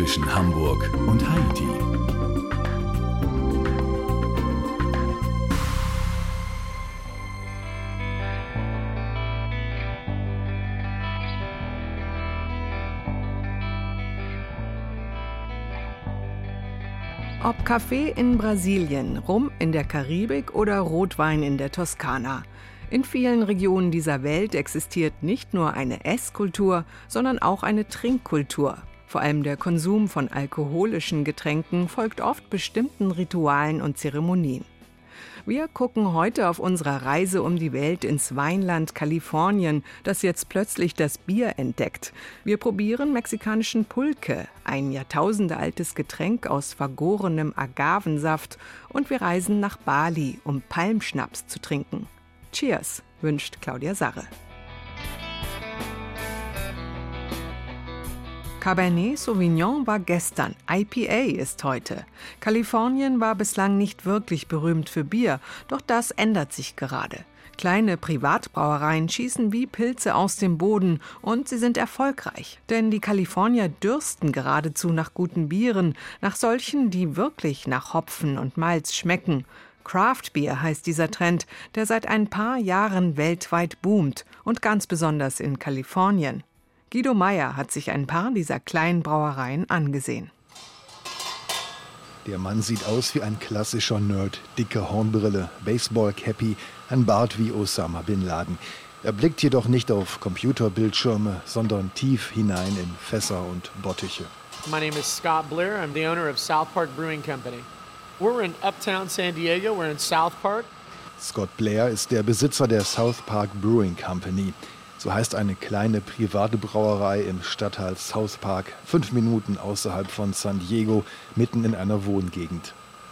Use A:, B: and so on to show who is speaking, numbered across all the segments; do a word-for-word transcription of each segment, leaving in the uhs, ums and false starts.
A: zwischen Hamburg und Haiti.
B: Ob Kaffee in Brasilien, Rum in der Karibik oder Rotwein in der Toskana. In vielen Regionen dieser Welt existiert nicht nur eine Esskultur, sondern auch eine Trinkkultur. Vor allem der Konsum von alkoholischen Getränken folgt oft bestimmten Ritualen und Zeremonien. Wir gucken heute auf unserer Reise um die Welt ins Weinland Kalifornien, das jetzt plötzlich das Bier entdeckt. Wir probieren mexikanischen Pulque, ein jahrtausendealtes Getränk aus vergorenem Agavensaft, und wir reisen nach Bali, um Palmschnaps zu trinken. Cheers, wünscht Claudia Sarre. Cabernet Sauvignon war gestern, I P A ist heute. Kalifornien war bislang nicht wirklich berühmt für Bier, doch das ändert sich gerade. Kleine Privatbrauereien schießen wie Pilze aus dem Boden und sie sind erfolgreich. Denn die Kalifornier dürsten geradezu nach guten Bieren, nach solchen, die wirklich nach Hopfen und Malz schmecken. Craft Beer heißt dieser Trend, der seit ein paar Jahren weltweit boomt und ganz besonders in Kalifornien. Guido Meyer hat sich ein paar dieser kleinen Brauereien angesehen.
C: Der Mann sieht aus wie ein klassischer Nerd, dicke Hornbrille, Baseball-Cappy, ein Bart wie Osama Bin Laden. Er blickt jedoch nicht auf Computerbildschirme, sondern tief hinein in Fässer und Bottiche.
D: My name is Scott Blair. I'm the owner of South Park Brewing Company. We're in Uptown San Diego. We're in South Park.
C: Scott Blair ist der Besitzer der South Park Brewing Company. So heißt eine kleine private Brauerei im Stadtteil South Park, fünf Minuten außerhalb von San Diego, mitten in einer Wohngegend.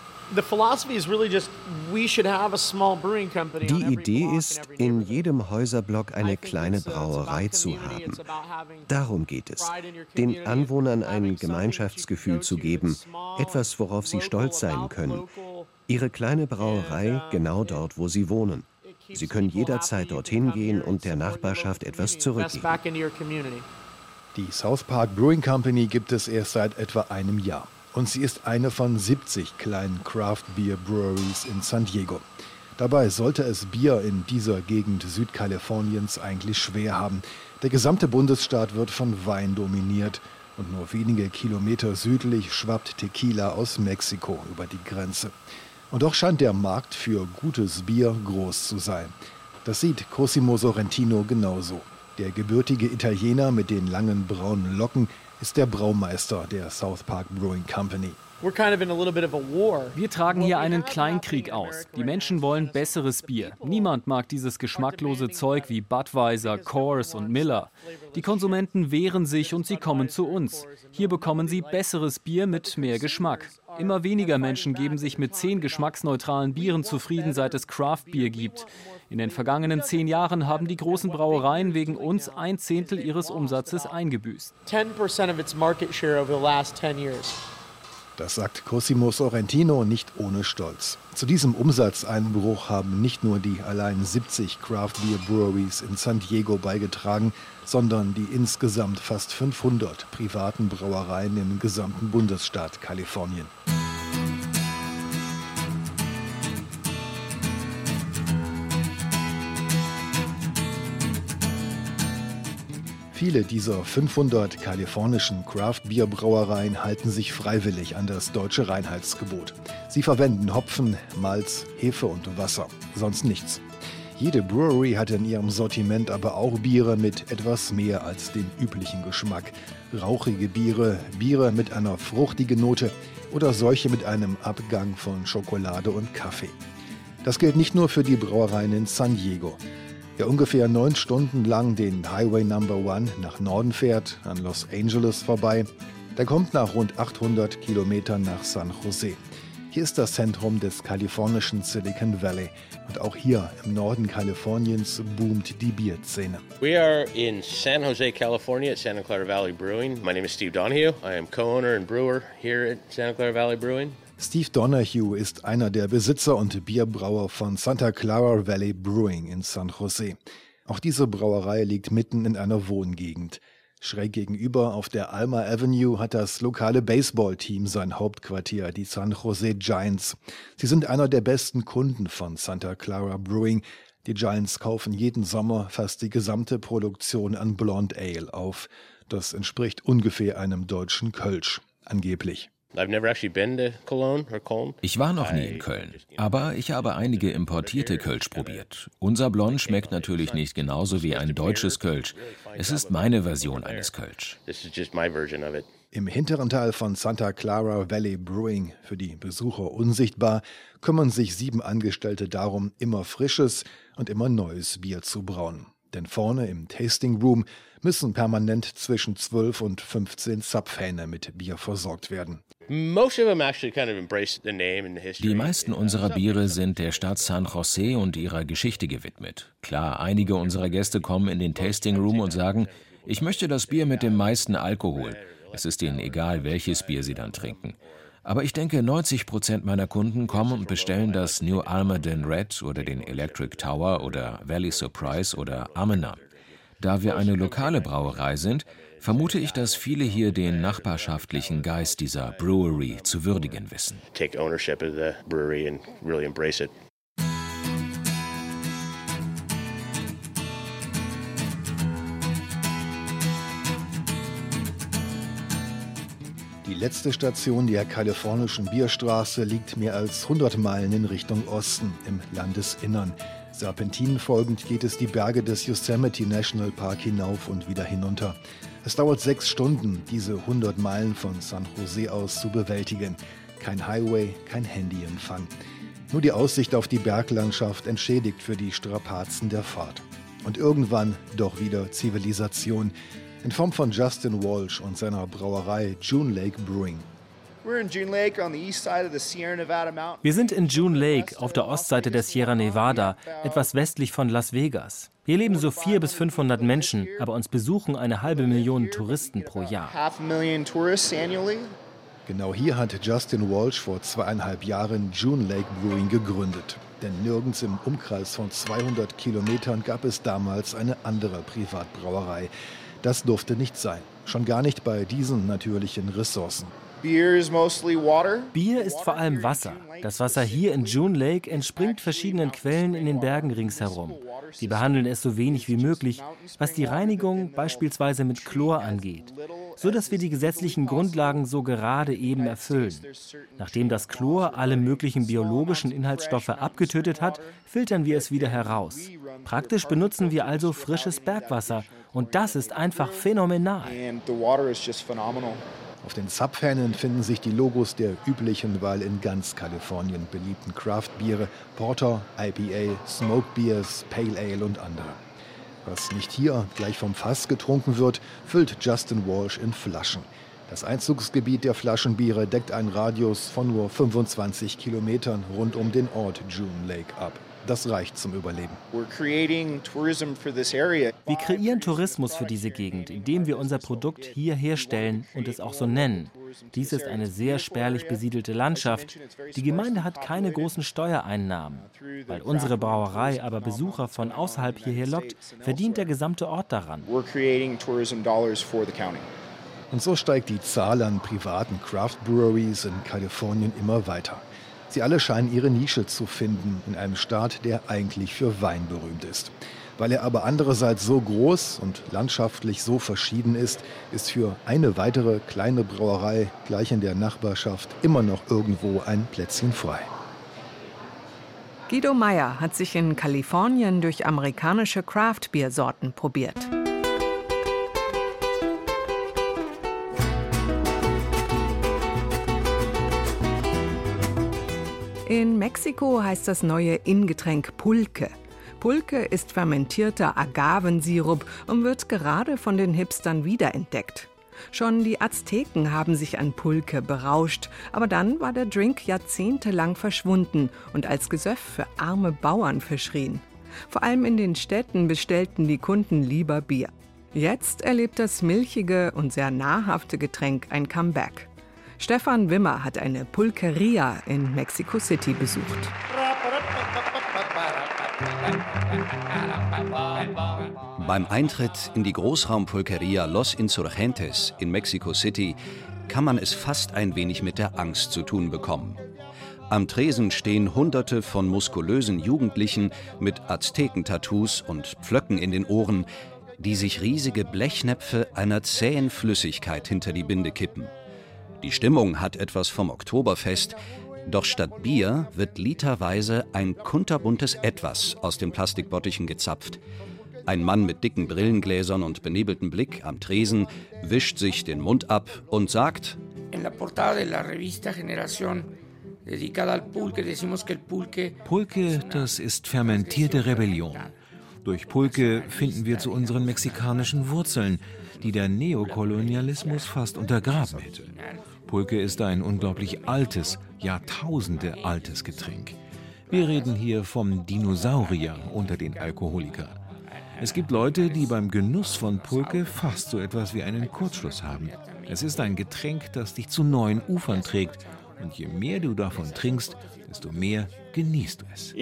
E: Die Idee ist, in jedem Häuserblock eine kleine Brauerei zu haben. Darum geht es, den Anwohnern ein Gemeinschaftsgefühl zu geben, etwas, worauf sie stolz sein können. Ihre kleine Brauerei genau dort, wo sie wohnen. Sie können jederzeit dorthin gehen und der Nachbarschaft etwas zurückgeben.
C: Die South Park Brewing Company gibt es erst seit etwa einem Jahr. Und sie ist eine von siebzig kleinen Craft Beer Breweries in San Diego. Dabei sollte es Bier in dieser Gegend Südkaliforniens eigentlich schwer haben. Der gesamte Bundesstaat wird von Wein dominiert. Und nur wenige Kilometer südlich schwappt Tequila aus Mexiko über die Grenze. Und doch scheint der Markt für gutes Bier groß zu sein. Das sieht Cosimo Sorrentino genauso. Der gebürtige Italiener mit den langen braunen Locken ist der Braumeister der South Park Brewing Company.
F: Wir tragen hier einen Kleinkrieg aus. Die Menschen wollen besseres Bier. Niemand mag dieses geschmacklose Zeug wie Budweiser, Coors und Miller. Die Konsumenten wehren sich und sie kommen zu uns. Hier bekommen sie besseres Bier mit mehr Geschmack. Immer weniger Menschen geben sich mit zehn geschmacksneutralen Bieren zufrieden, seit es Craft-Bier gibt. In den vergangenen zehn Jahren haben die großen Brauereien wegen uns ein Zehntel ihres Umsatzes eingebüßt.
C: Das sagt Cosimo Sorrentino nicht ohne Stolz. Zu diesem Umsatzeinbruch haben nicht nur die allein siebzig Craft Beer Breweries in San Diego beigetragen, sondern die insgesamt fast fünfhundert privaten Brauereien im gesamten Bundesstaat Kalifornien. Viele dieser fünfhundert kalifornischen Craft-Bier-Brauereien halten sich freiwillig an das deutsche Reinheitsgebot. Sie verwenden Hopfen, Malz, Hefe und Wasser, sonst nichts. Jede Brewery hat in ihrem Sortiment aber auch Biere mit etwas mehr als dem üblichen Geschmack. Rauchige Biere, Biere mit einer fruchtigen Note oder solche mit einem Abgang von Schokolade und Kaffee. Das gilt nicht nur für die Brauereien in San Diego. Wer ungefähr neun Stunden lang den Highway Number One nach Norden fährt, an Los Angeles vorbei, der kommt nach rund achthundert Kilometern nach San Jose. Hier ist das Zentrum des kalifornischen Silicon Valley. Und auch hier im Norden Kaliforniens boomt die Bierszene.
G: We are in San Jose, California at Santa Clara Valley Brewing. My name is Steve Donahue. I am co-owner and brewer here at Santa Clara Valley Brewing.
C: Steve Donahue ist einer der Besitzer und Bierbrauer von Santa Clara Valley Brewing in San Jose. Auch diese Brauerei liegt mitten in einer Wohngegend. Schräg gegenüber auf der Alma Avenue hat das lokale Baseballteam sein Hauptquartier, die San Jose Giants. Sie sind einer der besten Kunden von Santa Clara Brewing. Die Giants kaufen jeden Sommer fast die gesamte Produktion an Blonde Ale auf. Das entspricht ungefähr einem deutschen Kölsch, angeblich.
H: Ich war noch nie in Köln, aber ich habe einige importierte Kölsch probiert. Unser Blond schmeckt natürlich nicht genauso wie ein deutsches Kölsch. Es ist meine Version eines Kölsch.
C: Im hinteren Teil von Santa Clara Valley Brewing, für die Besucher unsichtbar, kümmern sich sieben Angestellte darum, immer frisches und immer neues Bier zu brauen. Denn vorne im Tasting Room müssen permanent zwischen zwölf und fünfzehn Zapfhähne mit Bier versorgt werden.
H: Die meisten unserer Biere sind der Stadt San Jose und ihrer Geschichte gewidmet. Klar, einige unserer Gäste kommen in den Tasting Room und sagen, ich möchte das Bier mit dem meisten Alkohol. Es ist ihnen egal, welches Bier sie dann trinken. Aber ich denke, neunzig Prozent meiner Kunden kommen und bestellen das New Almaden Red oder den Electric Tower oder Valley Surprise oder Amena. Da wir eine lokale Brauerei sind, vermute ich, dass viele hier den nachbarschaftlichen Geist dieser Brewery zu würdigen wissen.
G: Take ownership of the brewery and really embrace it.
C: Die letzte Station der kalifornischen Bierstraße liegt mehr als hundert Meilen in Richtung Osten, im Landesinnern. Serpentinen folgend geht es die Berge des Yosemite National Park hinauf und wieder hinunter. Es dauert sechs Stunden, diese hundert Meilen von San Jose aus zu bewältigen. Kein Highway, kein Handyempfang. Nur die Aussicht auf die Berglandschaft entschädigt für die Strapazen der Fahrt. Und irgendwann doch wieder Zivilisation. In Form von Justin Walsh und seiner Brauerei June Lake Brewing.
I: Wir sind in June Lake auf der Ostseite der Sierra Nevada, etwas westlich von Las Vegas. Hier leben so vierhundert bis fünfhundert Menschen, aber uns besuchen eine halbe Million Touristen pro Jahr.
C: Genau hier hat Justin Walsh vor zweieinhalb Jahren June Lake Brewing gegründet. Denn nirgends im Umkreis von zweihundert Kilometern gab es damals eine andere Privatbrauerei. Das durfte nicht sein, schon gar nicht bei diesen natürlichen Ressourcen.
I: Bier ist vor allem Wasser. Das Wasser hier in June Lake entspringt verschiedenen Quellen in den Bergen ringsherum. Sie behandeln es so wenig wie möglich, was die Reinigung beispielsweise mit Chlor angeht, so dass wir die gesetzlichen Grundlagen so gerade eben erfüllen. Nachdem das Chlor alle möglichen biologischen Inhaltsstoffe abgetötet hat, filtern wir es wieder heraus. Praktisch benutzen wir also frisches Bergwasser und das ist einfach phänomenal.
C: Auf den Zapfhähnen finden sich die Logos der üblichen, weil in ganz Kalifornien beliebten Craft-Biere, Porter, I P A, Smoke Beers, Pale Ale und andere. Was nicht hier gleich vom Fass getrunken wird, füllt Justin Walsh in Flaschen. Das Einzugsgebiet der Flaschenbiere deckt einen Radius von nur fünfundzwanzig Kilometern rund um den Ort June Lake ab. Das reicht zum Überleben.
I: Wir kreieren Tourismus für diese Gegend, indem wir unser Produkt hier herstellen und es auch so nennen. Dies ist eine sehr spärlich besiedelte Landschaft. Die Gemeinde hat keine großen Steuereinnahmen. Weil unsere Brauerei aber Besucher von außerhalb hierher lockt, verdient der gesamte Ort daran.
C: Und so steigt die Zahl an privaten Craft Breweries in Kalifornien immer weiter. Sie alle scheinen ihre Nische zu finden in einem Staat, der eigentlich für Wein berühmt ist. Weil er aber andererseits so groß und landschaftlich so verschieden ist, ist für eine weitere kleine Brauerei gleich in der Nachbarschaft immer noch irgendwo ein Plätzchen frei.
B: Guido Meyer hat sich in Kalifornien durch amerikanische Craft-Bier-Sorten probiert. In Mexiko heißt das neue Ingetränk Pulque. Pulque ist fermentierter Agavensirup und wird gerade von den Hipstern wiederentdeckt. Schon die Azteken haben sich an Pulque berauscht, aber dann war der Drink jahrzehntelang verschwunden und als Gesöff für arme Bauern verschrien. Vor allem in den Städten bestellten die Kunden lieber Bier. Jetzt erlebt das milchige und sehr nahrhafte Getränk ein Comeback. Stefan Wimmer hat eine Pulqueria in Mexico City besucht.
J: Beim Eintritt in die Großraumpulqueria Los Insurgentes in Mexico City kann man es fast ein wenig mit der Angst zu tun bekommen. Am Tresen stehen Hunderte von muskulösen Jugendlichen mit Azteken-Tattoos und Pflöcken in den Ohren, die sich riesige Blechnäpfe einer zähen Flüssigkeit hinter die Binde kippen. Die Stimmung hat etwas vom Oktoberfest, doch statt Bier wird literweise ein kunterbuntes Etwas aus den Plastikbottichen gezapft. Ein Mann mit dicken Brillengläsern und benebeltem Blick am Tresen wischt sich den Mund ab und sagt:
K: In la portada de la revista Generación dedicada al pulque decimos que el pulque
L: Pulque, das ist fermentierte Rebellion. Durch Pulque finden wir zu unseren mexikanischen Wurzeln, die der Neokolonialismus fast untergraben hätte. Pulque ist ein unglaublich altes, Jahrtausende altes Getränk. Wir reden hier vom Dinosaurier unter den Alkoholikern. Es gibt Leute, die beim Genuss von Pulque fast so etwas wie einen Kurzschluss haben. Es ist ein Getränk, das dich zu neuen Ufern trägt. Und je mehr du davon trinkst, desto mehr genießt du es.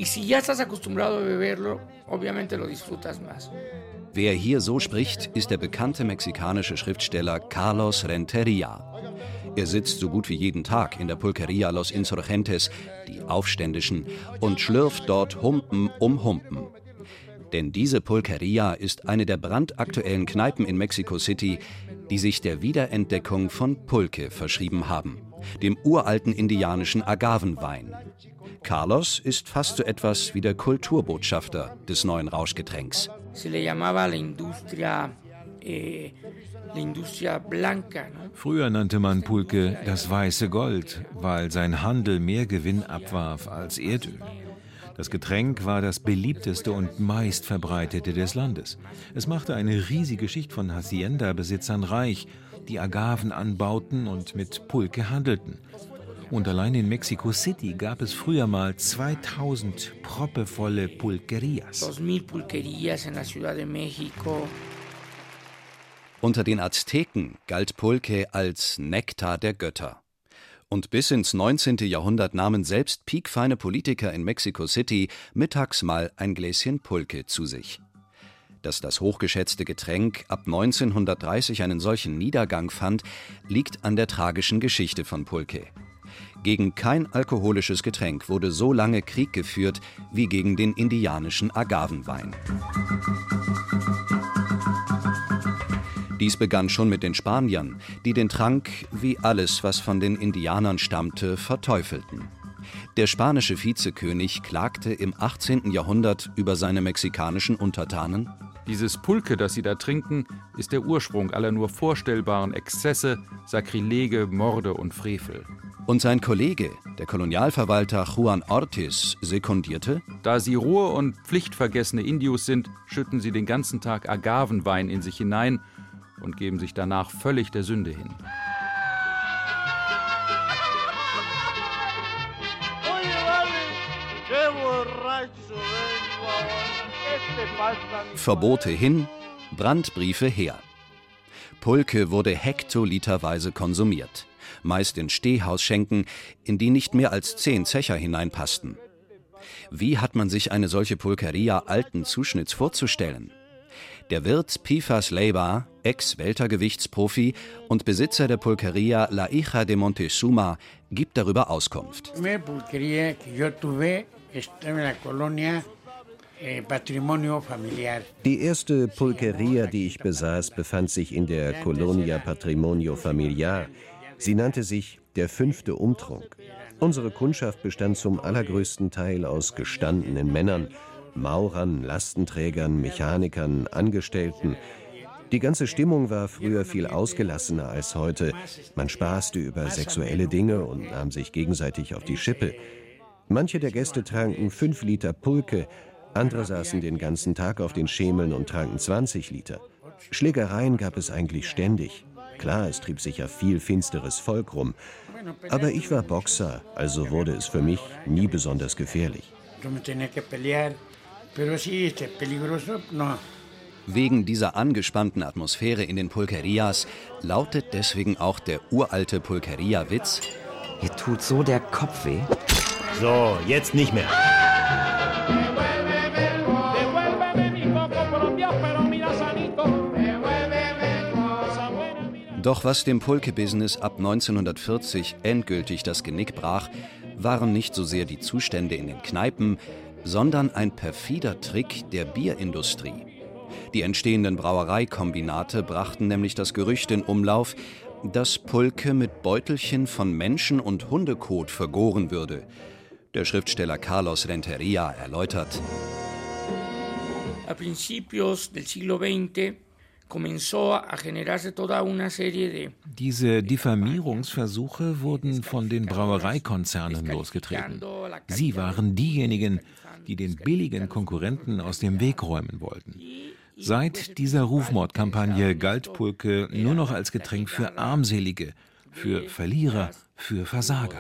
J: Wer hier so spricht, ist der bekannte mexikanische Schriftsteller Carlos Renteria. Er sitzt so gut wie jeden Tag in der Pulqueria Los Insurgentes, die Aufständischen, und schlürft dort Humpen um Humpen. Denn diese Pulqueria ist eine der brandaktuellen Kneipen in Mexico City, die sich der Wiederentdeckung von Pulque verschrieben haben, dem uralten indianischen Agavenwein. Carlos ist fast so etwas wie der Kulturbotschafter des neuen Rauschgetränks.
L: Früher nannte man Pulque das weiße Gold, weil sein Handel mehr Gewinn abwarf als Erdöl. Das Getränk war das beliebteste und meistverbreitete des Landes. Es machte eine riesige Schicht von Hacienda-Besitzern reich, die Agaven anbauten und mit Pulque handelten. Und allein in Mexico City gab es früher mal zweitausend proppevolle Pulquerias.
J: Unter den Azteken galt Pulque als Nektar der Götter. Und bis ins neunzehnte Jahrhundert nahmen selbst piekfeine Politiker in Mexico City mittags mal ein Gläschen Pulque zu sich. Dass das hochgeschätzte Getränk ab neunzehnhundertdreißig einen solchen Niedergang fand, liegt an der tragischen Geschichte von Pulque. Gegen kein alkoholisches Getränk wurde so lange Krieg geführt wie gegen den indianischen Agavenwein. Dies begann schon mit den Spaniern, die den Trank, wie alles, was von den Indianern stammte, verteufelten. Der spanische Vizekönig klagte im achtzehnten Jahrhundert über seine mexikanischen Untertanen:
M: Dieses Pulque, das Sie da trinken, ist der Ursprung aller nur vorstellbaren Exzesse, Sakrilege, Morde und Frevel.
J: Und sein Kollege, der Kolonialverwalter Juan Ortiz, sekundierte:
M: Da Sie rohe und pflichtvergessene Indios sind, schütten Sie den ganzen Tag Agavenwein in sich hinein und geben sich danach völlig der Sünde hin.
J: Verbote hin, Brandbriefe her. Pulque wurde hektoliterweise konsumiert, meist in Stehhausschenken, in die nicht mehr als zehn Zecher hineinpassten. Wie hat man sich eine solche Pulqueria alten Zuschnitts vorzustellen? Der Wirt Pifas Leiva, Ex-Weltergewichtsprofi und Besitzer der Pulqueria La Hija de Montezuma, gibt darüber Auskunft.
E: Die erste Pulqueria, die ich besaß, befand sich in der Colonia Patrimonio Familiar. Sie nannte sich der fünfte Umtrunk. Unsere Kundschaft bestand zum allergrößten Teil aus gestandenen Männern, Maurern, Lastenträgern, Mechanikern, Angestellten. Die ganze Stimmung war früher viel ausgelassener als heute. Man spaßte über sexuelle Dinge und nahm sich gegenseitig auf die Schippe. Manche der Gäste tranken fünf Liter Pulque, andere saßen den ganzen Tag auf den Schemeln und tranken zwanzig Liter. Schlägereien gab es eigentlich ständig. Klar, es trieb sich ja viel finsteres Volk rum. Aber ich war Boxer, also wurde es für mich nie besonders gefährlich.
J: Wegen dieser angespannten Atmosphäre in den Pulquerias lautet deswegen auch der uralte Pulqueria-Witz:
N: Mir tut so der Kopf weh.
O: So, jetzt nicht mehr.
J: Doch was dem Pulque-Business ab neunzehnhundertvierzig endgültig das Genick brach, waren nicht so sehr die Zustände in den Kneipen, sondern ein perfider Trick der Bierindustrie. Die entstehenden Brauereikombinate brachten nämlich das Gerücht in Umlauf, dass Pulque mit Beutelchen von Menschen- und Hundekot vergoren würde. Der Schriftsteller Carlos Renteria erläutert:
K: A principios del siglo veinte comenzó a generarse toda una serie de.
L: Diese Diffamierungsversuche wurden von den Brauereikonzernen losgetreten. Sie waren diejenigen, die den billigen Konkurrenten aus dem Weg räumen wollten. Seit dieser Rufmordkampagne galt Pulque nur noch als Getränk für Armselige, für Verlierer, für Versager.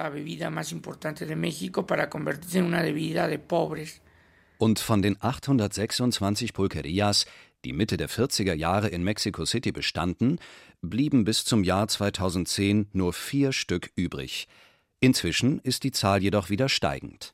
J: Und von den achthundertsechsundzwanzig Pulquerias, die Mitte der vierziger Jahre in Mexico City bestanden, blieben bis zum Jahr zweitausendzehn nur vier Stück übrig. Inzwischen ist die Zahl jedoch wieder steigend.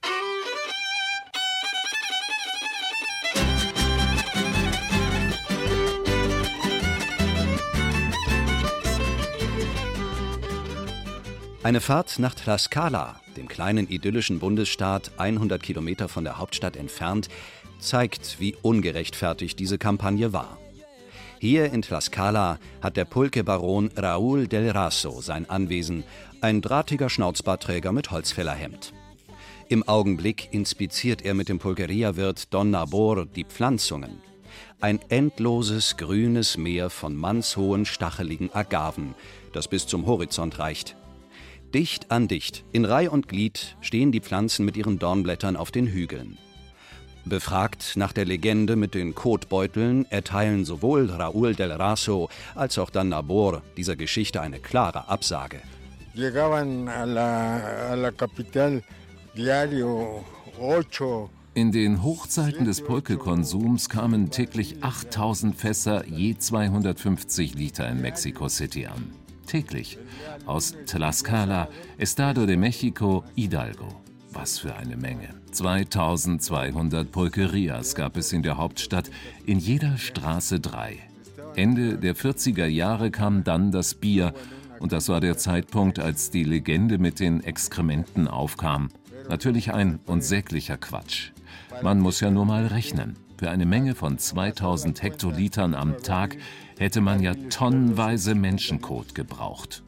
J: Eine Fahrt nach Tlaxcala, dem kleinen idyllischen Bundesstaat hundert Kilometer von der Hauptstadt entfernt, zeigt, wie ungerechtfertigt diese Kampagne war. Hier in Tlaxcala hat der Pulque-Baron Raúl del Razo sein Anwesen, ein drahtiger Schnauzbartträger mit Holzfällerhemd. Im Augenblick inspiziert er mit dem Pulqueria-Wirt Don Nabor die Pflanzungen. Ein endloses grünes Meer von mannshohen, stacheligen Agaven, das bis zum Horizont reicht. Dicht an dicht, in Reih und Glied, stehen die Pflanzen mit ihren Dornblättern auf den Hügeln. Befragt nach der Legende mit den Kotbeuteln, erteilen sowohl Raúl del Razo als auch Don Nabor dieser Geschichte eine klare Absage.
N: Llegaban a la, a la capital diario ocho.
A: In den Hochzeiten des Pulque-Konsums kamen täglich achttausend Fässer je zweihundertfünfzig Liter in Mexico City an. Täglich. Aus Tlaxcala, Estado de México, Hidalgo. Was für eine Menge. zweitausendzweihundert Pulquerias gab es in der Hauptstadt, in jeder Straße drei. Ende der vierziger Jahre kam dann das Bier und das war der Zeitpunkt, als die Legende mit den Exkrementen aufkam. Natürlich ein unsäglicher Quatsch. Man muss ja nur mal rechnen. Für eine Menge von zweitausend Hektolitern am Tag hätte man ja tonnenweise Menschenkot gebraucht.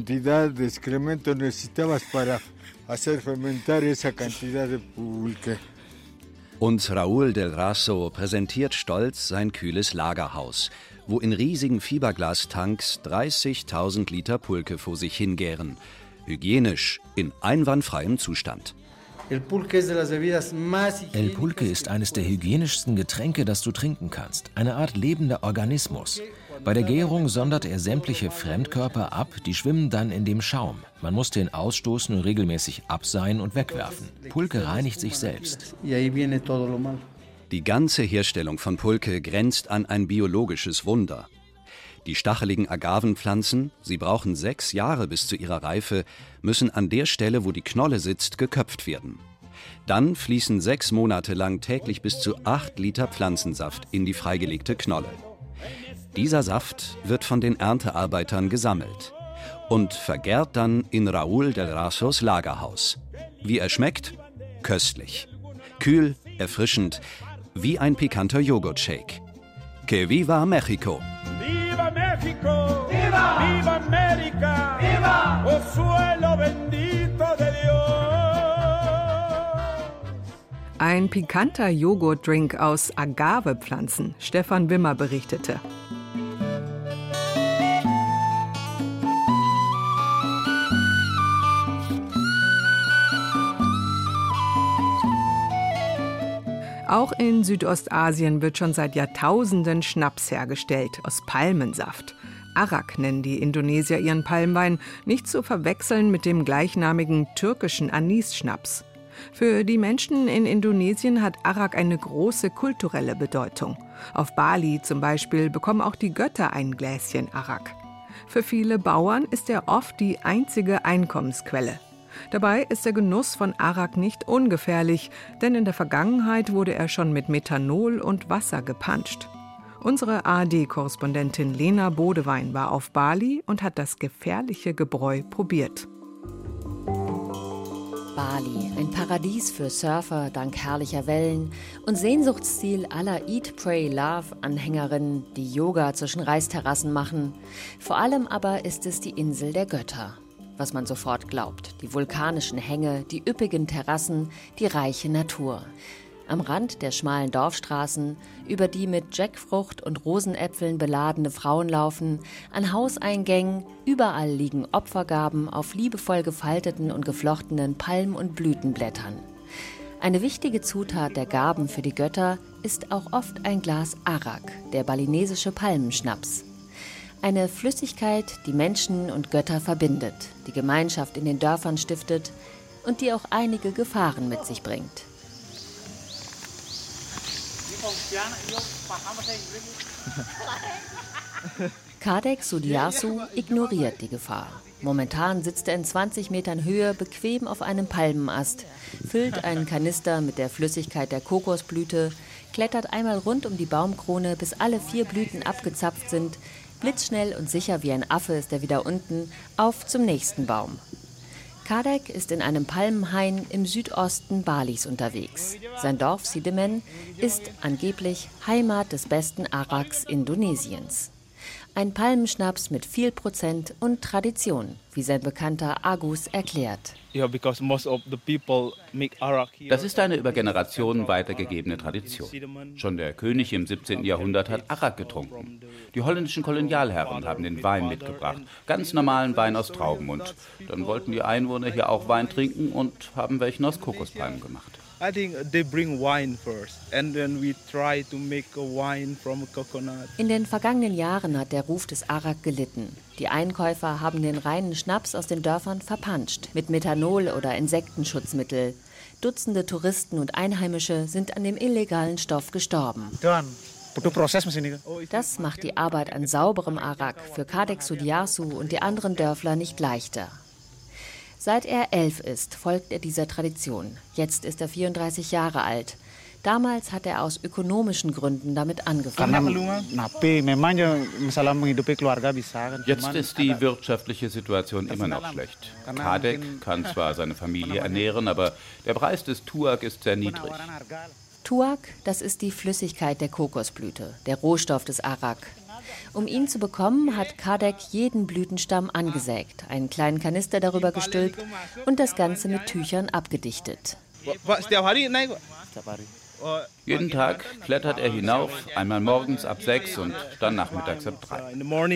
J: Und Raúl del Razo präsentiert stolz sein kühles Lagerhaus, wo in riesigen Fiberglastanks dreißigtausend Liter Pulque vor sich hingären. Hygienisch, in einwandfreiem Zustand.
E: El Pulque ist eines der hygienischsten Getränke, das du trinken kannst. Eine Art lebender Organismus. Bei der Gärung sondert er sämtliche Fremdkörper ab, die schwimmen dann in dem Schaum. Man muss den ausstoßen und regelmäßig abseihen und wegwerfen. Pulque reinigt sich selbst.
J: Die ganze Herstellung von Pulque grenzt an ein biologisches Wunder. Die stacheligen Agavenpflanzen, sie brauchen sechs Jahre bis zu ihrer Reife, müssen an der Stelle, wo die Knolle sitzt, geköpft werden. Dann fließen sechs Monate lang täglich bis zu acht Liter Pflanzensaft in die freigelegte Knolle. Dieser Saft wird von den Erntearbeitern gesammelt und vergärt dann in Raúl del Razos Lagerhaus. Wie er schmeckt? Köstlich. Kühl, erfrischend, wie ein pikanter Joghurtshake. Que viva México!
O: ¡Viva México! ¡Viva! ¡Viva América! ¡Viva! ¡Oh suelo bendito de Dios!
B: Ein pikanter Joghurtdrink aus Agavepflanzen, Stefan Wimmer berichtete. Auch in Südostasien wird schon seit Jahrtausenden Schnaps hergestellt, aus Palmensaft. Arak nennen die Indonesier ihren Palmwein, nicht zu verwechseln mit dem gleichnamigen türkischen Anis-Schnaps. Für die Menschen in Indonesien hat Arak eine große kulturelle Bedeutung. Auf Bali zum Beispiel bekommen auch die Götter ein Gläschen Arak. Für viele Bauern ist er oft die einzige Einkommensquelle. Dabei ist der Genuss von Arak nicht ungefährlich, denn in der Vergangenheit wurde er schon mit Methanol und Wasser gepanscht. Unsere A R D-Korrespondentin Lena Bodewein war auf Bali und hat das gefährliche Gebräu probiert.
P: Bali, ein Paradies für Surfer dank herrlicher Wellen und Sehnsuchtsziel aller Eat, Pray, Love-Anhängerinnen, die Yoga zwischen Reisterrassen machen. Vor allem aber ist es die Insel der Götter. Was man sofort glaubt, die vulkanischen Hänge, die üppigen Terrassen, die reiche Natur. Am Rand der schmalen Dorfstraßen, über die mit Jackfrucht und Rosenäpfeln beladene Frauen laufen, an Hauseingängen, überall liegen Opfergaben auf liebevoll gefalteten und geflochtenen Palm- und Blütenblättern. Eine wichtige Zutat der Gaben für die Götter ist auch oft ein Glas Arak, der balinesische Palmenschnaps. Eine Flüssigkeit, die Menschen und Götter verbindet, die Gemeinschaft in den Dörfern stiftet und die auch einige Gefahren mit sich bringt. Kadek Sudiarsu ignoriert die Gefahr. Momentan sitzt er in zwanzig Metern Höhe bequem auf einem Palmenast, füllt einen Kanister mit der Flüssigkeit der Kokosblüte, klettert einmal rund um die Baumkrone, bis alle vier Blüten abgezapft sind, blitzschnell und sicher wie ein Affe ist er wieder unten, auf zum nächsten Baum. Kadek ist in einem Palmenhain im Südosten Balis unterwegs. Sein Dorf Sidemen ist angeblich Heimat des besten Araks Indonesiens. Ein Palmenschnaps mit viel Prozent und Tradition, wie sein Bekannter Agus erklärt.
Q: Das ist eine über Generationen weitergegebene Tradition. Schon der König im siebzehnten Jahrhundert hat Arak getrunken. Die holländischen Kolonialherren haben den Wein mitgebracht, ganz normalen Wein aus Trauben. Und dann wollten die Einwohner hier auch Wein trinken und haben welchen aus Kokospalmen gemacht.
R: I think they bring wine first and then we try to make a wine from a coconut.
P: In den vergangenen Jahren hat der Ruf des Arak gelitten. Die Einkäufer haben den reinen Schnaps aus den Dörfern verpanscht mit Methanol oder Insektenschutzmittel. Dutzende Touristen und Einheimische sind an dem illegalen Stoff gestorben. Das macht die Arbeit an sauberem Arak für Kadek Sudiarsu und die anderen Dörfler nicht leichter. Seit er elf ist, folgt er dieser Tradition. Jetzt ist er vierunddreißig Jahre alt. Damals hat er aus ökonomischen Gründen damit angefangen.
Q: Jetzt ist die wirtschaftliche Situation immer noch schlecht. Kadek kann zwar seine Familie ernähren, aber der Preis des Tuak ist sehr niedrig.
P: Tuak, das ist die Flüssigkeit der Kokosblüte, der Rohstoff des Arak. Um ihn zu bekommen, hat Kadek jeden Blütenstamm angesägt, einen kleinen Kanister darüber gestülpt und das Ganze mit Tüchern abgedichtet.
Q: Jeden Tag klettert er hinauf, einmal morgens ab sechs und dann nachmittags ab drei.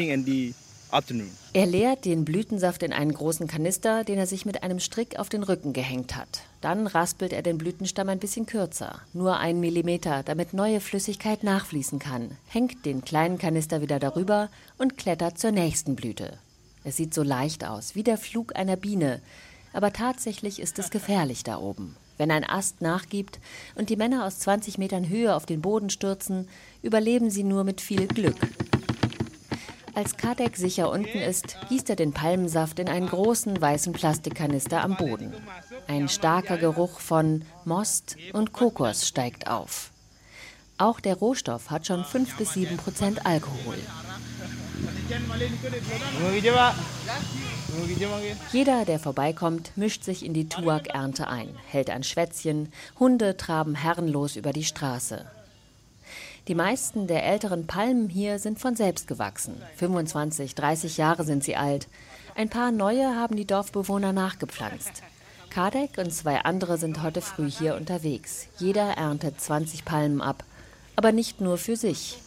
P: Er leert den Blütensaft in einen großen Kanister, den er sich mit einem Strick auf den Rücken gehängt hat. Dann raspelt er den Blütenstamm ein bisschen kürzer, nur einen Millimeter, damit neue Flüssigkeit nachfließen kann, hängt den kleinen Kanister wieder darüber und klettert zur nächsten Blüte. Es sieht so leicht aus, wie der Flug einer Biene, aber tatsächlich ist es gefährlich da oben. Wenn ein Ast nachgibt und die Männer aus zwanzig Metern Höhe auf den Boden stürzen, überleben sie nur mit viel Glück. Als Kadek sicher unten ist, gießt er den Palmensaft in einen großen weißen Plastikkanister am Boden. Ein starker Geruch von Most und Kokos steigt auf. Auch der Rohstoff hat schon fünf bis sieben Prozent Alkohol. Jeder, der vorbeikommt, mischt sich in die Tuak-Ernte ein, hält ein Schwätzchen, Hunde traben herrenlos über die Straße. Die meisten der älteren Palmen hier sind von selbst gewachsen. fünfundzwanzig, dreißig Jahre sind sie alt. Ein paar neue haben die Dorfbewohner nachgepflanzt. Kadek und zwei andere sind heute früh hier unterwegs. Jeder erntet zwanzig Palmen ab, aber nicht nur für sich.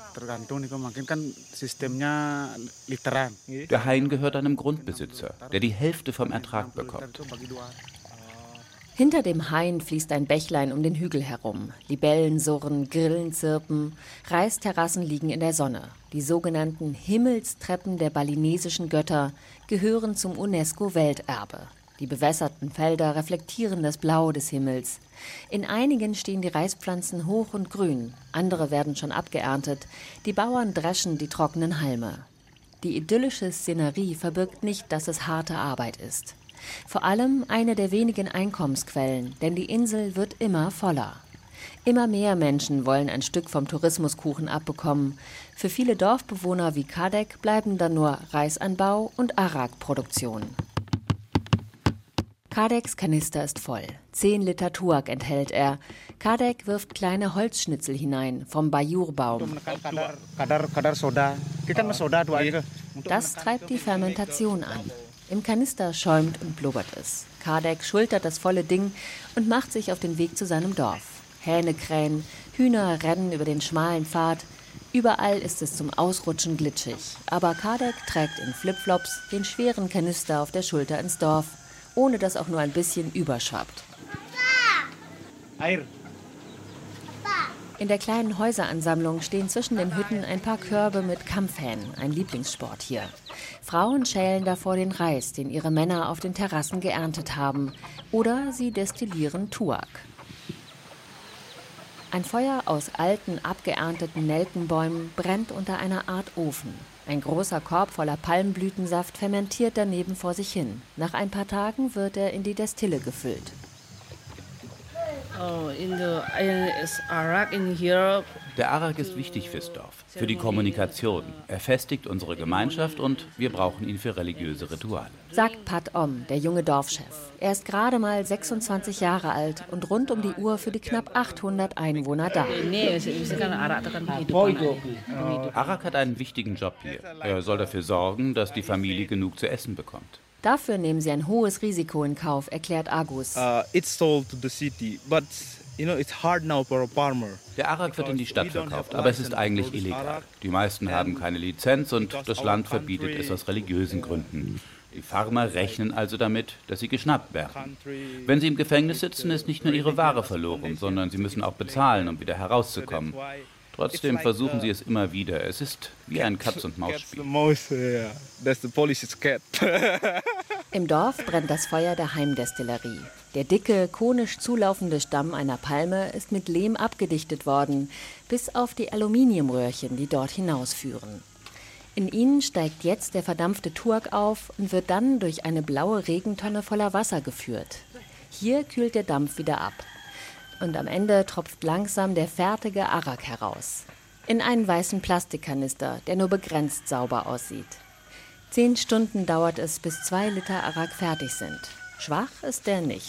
Q: Der Hain gehört einem Grundbesitzer, der die Hälfte vom Ertrag bekommt.
P: Hinter dem Hain fließt ein Bächlein um den Hügel herum. Libellen surren, Grillen zirpen, Reisterrassen liegen in der Sonne. Die sogenannten Himmelstreppen der balinesischen Götter gehören zum UNESCO-Welterbe. Die bewässerten Felder reflektieren das Blau des Himmels. In einigen stehen die Reispflanzen hoch und grün, andere werden schon abgeerntet. Die Bauern dreschen die trockenen Halme. Die idyllische Szenerie verbirgt nicht, dass es harte Arbeit ist. Vor allem eine der wenigen Einkommensquellen, denn die Insel wird immer voller. Immer mehr Menschen wollen ein Stück vom Tourismuskuchen abbekommen. Für viele Dorfbewohner wie Kadek bleiben dann nur Reisanbau und Arak-Produktion. Kadeks Kanister ist voll. Zehn Liter Tuak enthält er. Kadek wirft kleine Holzschnitzel hinein vom Bajurbaum. Das treibt die Fermentation an. Im Kanister schäumt und blubbert es. Kadek schultert das volle Ding und macht sich auf den Weg zu seinem Dorf. Hähne krähen, Hühner rennen über den schmalen Pfad. Überall ist es zum Ausrutschen glitschig. Aber Kadek trägt in Flipflops den schweren Kanister auf der Schulter ins Dorf, ohne dass auch nur ein bisschen überschwappt. In der kleinen Häuseransammlung stehen zwischen den Hütten ein paar Körbe mit Kampfhähnen, ein Lieblingssport hier. Frauen schälen davor den Reis, den ihre Männer auf den Terrassen geerntet haben. Oder sie destillieren Tuak. Ein Feuer aus alten, abgeernteten Nelkenbäumen brennt unter einer Art Ofen. Ein großer Korb voller Palmblütensaft fermentiert daneben vor sich hin. Nach ein paar Tagen wird er in die Destille gefüllt.
Q: Der Arak ist wichtig fürs Dorf, für die Kommunikation. Er festigt unsere Gemeinschaft und wir brauchen ihn für religiöse Rituale.
P: Sagt Pat Om, der junge Dorfchef. Er ist gerade mal sechsundzwanzig Jahre alt und rund um die Uhr für die knapp achthundert Einwohner da.
Q: Arak hat einen wichtigen Job hier. Er soll dafür sorgen, dass die Familie genug zu essen bekommt.
P: Dafür nehmen sie ein hohes Risiko in Kauf, erklärt Agus.
R: Uh, it's sold to the city, but you know, it's hard now for a farmer.
Q: Der Arak wird in die Stadt verkauft, aber es ist eigentlich illegal. Die meisten haben keine Lizenz und das Land verbietet es aus religiösen Gründen. Die Farmer rechnen also damit, dass sie geschnappt werden. Wenn sie im Gefängnis sitzen, ist nicht nur ihre Ware verloren, sondern sie müssen auch bezahlen, um wieder herauszukommen. Trotzdem versuchen sie es immer wieder. Es ist wie ein Katz-und-Maus-Spiel.
P: Im Dorf brennt das Feuer der Heimdestillerie. Der dicke, konisch zulaufende Stamm einer Palme ist mit Lehm abgedichtet worden, bis auf die Aluminiumröhrchen, die dort hinausführen. In ihnen steigt jetzt der verdampfte Tuak auf und wird dann durch eine blaue Regentonne voller Wasser geführt. Hier kühlt der Dampf wieder ab. Und am Ende tropft langsam der fertige Arak heraus. In einen weißen Plastikkanister, der nur begrenzt sauber aussieht. Zehn Stunden dauert es, bis zwei Liter Arak fertig sind. Schwach ist der nicht.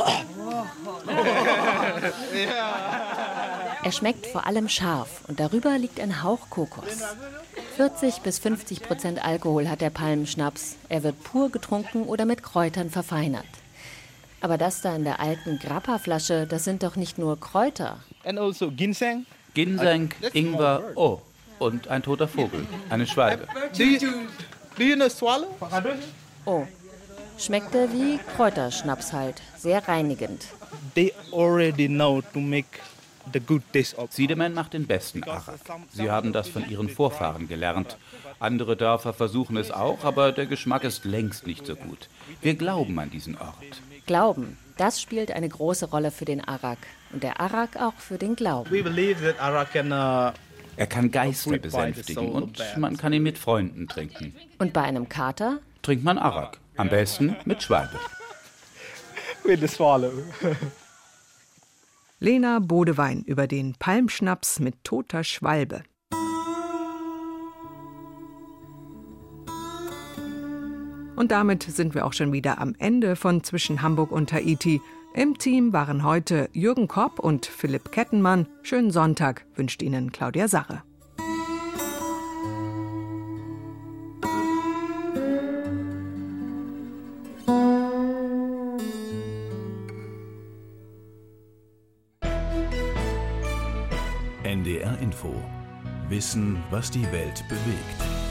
P: Er schmeckt vor allem scharf und darüber liegt ein Hauch Kokos. vierzig bis fünfzig Prozent Alkohol hat der Palmenschnaps. Er wird pur getrunken oder mit Kräutern verfeinert. Aber das da in der alten Grappa-Flasche, das sind doch nicht nur Kräuter.
R: And also ginseng.
Q: Ginseng, Ingwer, oh, und ein toter Vogel, eine Schwalbe.
R: Do you, do you know swallow?
P: Oh, schmeckte wie Kräuterschnaps halt, sehr reinigend.
R: They already know to make the good taste of.
Q: Siedemann macht den besten Arak. Sie haben das von ihren Vorfahren gelernt. Andere Dörfer versuchen es auch, aber der Geschmack ist längst nicht so gut. Wir glauben an diesen Ort.
P: Glauben, das spielt eine große Rolle für den Arak. Und der Arak auch für den Glauben.
R: We believe that Arak can, uh,
Q: er kann Geister besänftigen und man kann ihn mit Freunden trinken.
P: Und bei einem Kater?
Q: Trinkt man Arak. Am besten mit Schwalbe.
R: With the swallow.
B: Lena Bodewein über den Palmschnaps mit toter Schwalbe. Und damit sind wir auch schon wieder am Ende von Zwischen Hamburg und Tahiti. Im Team waren heute Jürgen Kopp und Philipp Kettenmann. Schönen Sonntag wünscht Ihnen Claudia Sarre.
S: N D R Info. Wissen, was die Welt bewegt.